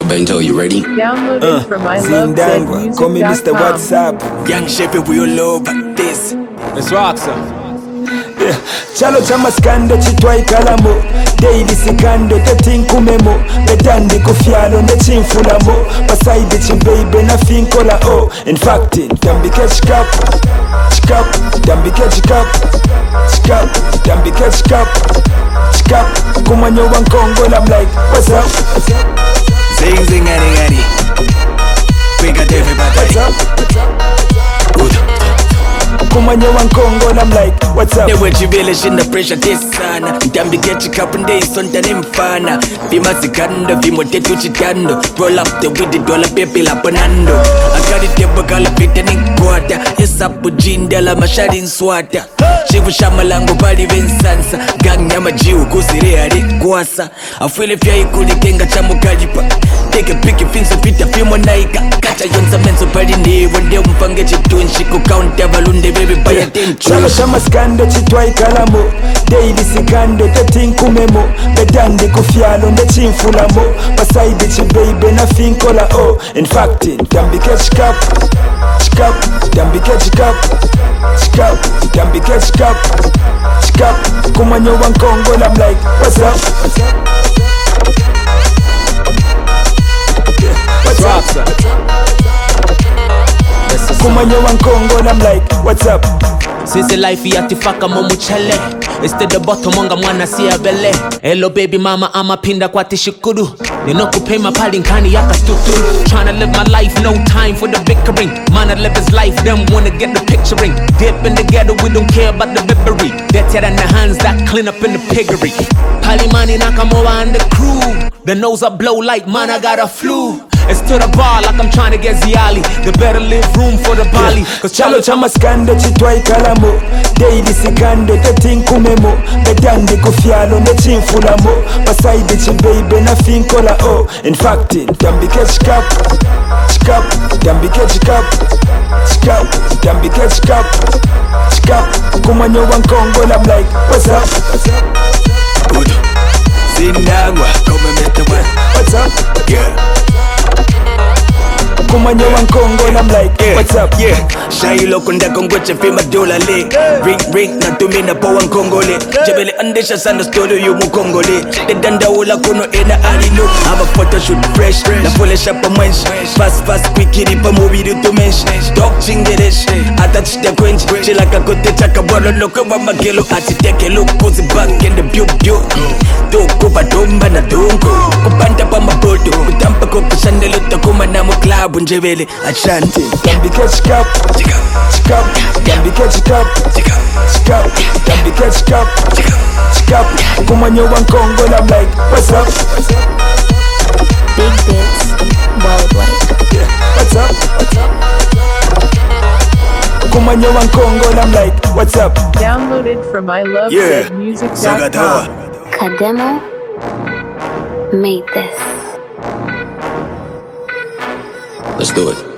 Bento, you ready? Downloaded from Zindangwa, call me Mr. WhatsApp. Young Sheppy, we all over this. Let's rock, sir. Yeah. Chalo chama skando chitwa ikalamo Daily sikando tetinkumemo Bedandi kufyalo nechinfulamo Pasaide chimbeibe na finkola oh In fact, dambike chikap Chikap, dambike chikap Chikap, dambike chikap Chikap, kumanyo wankongo I'm like, what's up? Zing zing adi adi. We got everybody. What's up? Good. Kumanyo wankongo I'm like, what's up? They were jibelish in the pressure this sana. Dambi get you cup and days on the infana. Vima zikando, vimo tetu chitando. Roll up the with the dollar baby la panando. I got it there bagala pita ni quarter. Yes up ujinda la mashari swata. Chivu shamalango bali vensansa. Gang nyama jiu kusire hadi kwasa. Afwele fya ikuli kenga chamu kajipa. Take a pick things of pita fimo naika. Kacha yonza menzo bali ni wende umpange chitunshi kukaunta balunde baby baya tenchu. Chalo chama skando chitwa ikalamo Daily sikando tetinkumemo Bedandi kufyalo nechinfulamo Pasaide chimbeibe na finkola oh In fact, dambike chikap Chikap, dambike chikap Chikap, dambike chikap Chikap, kumanyo wankongo I'm like, what's up? What's Rock, up? sir. Kumanyo wankongo I'm like, what's up? Since life yatifaka momuchele Este the bottom monga mwana siya bele Hello baby mama ama pinda kwa tishikudu Nino kupema pali nkani yaka stuturu Tryna live my life, no time for the bickering Man I live his life, them wanna get the picturing Dip in the ghetto, we don't care about the vippery Better than the hands that clean up in the piggery Pali mani Nakamoa and the crew The nose I blow like man I got a flu It's to the bar like I'm tryna get Ziali The better leave room for the Bali Cause Chalo chama skando chitwa ikalamo Daily sikando tetinkumemo Bedandi kufyalo nechinfulamo Pasaide chimbeibe na finkola oh In fact, dambike chikap Chikap, dambike chikap Chikap, dambike chikap Chikap, kumanyo wankongo I'm like, what's up? Good. Zindangwa, come Mr. What's up? Yeah. Kumanyo wankongo I'm like, what's up? Yeah, Shailo kunda kongweche fima dola le. Ring na tumina po wankongole. Jebele andesha sana story yu mukongole. The danda ula kuno ena alilu. Have a photo shoot fresh. Na pole shapa mwench. Fast quick pa movie to mench. Dog chingeresh. Attach the quench. Chila kakote chaka bolo loko wa magelo. Ati teke look kuzi back in the beaut. Doko pa domba na dongo. Kupanda pa mabodo. Kutampa koku shandelo takuma na muklabu njebele Ashanti. Dambike chikap Chikap, dambike chikap Chikap, dambike chikap Chikap, kumanyo wankongo I'm like, what's up? Big Bits Worldwide. Yeah, what's up? Kumanyo wankongo I'm like, what's up? Downloaded from ilovezmusic.com. Sagadawa. Kademo made this. Let's do it.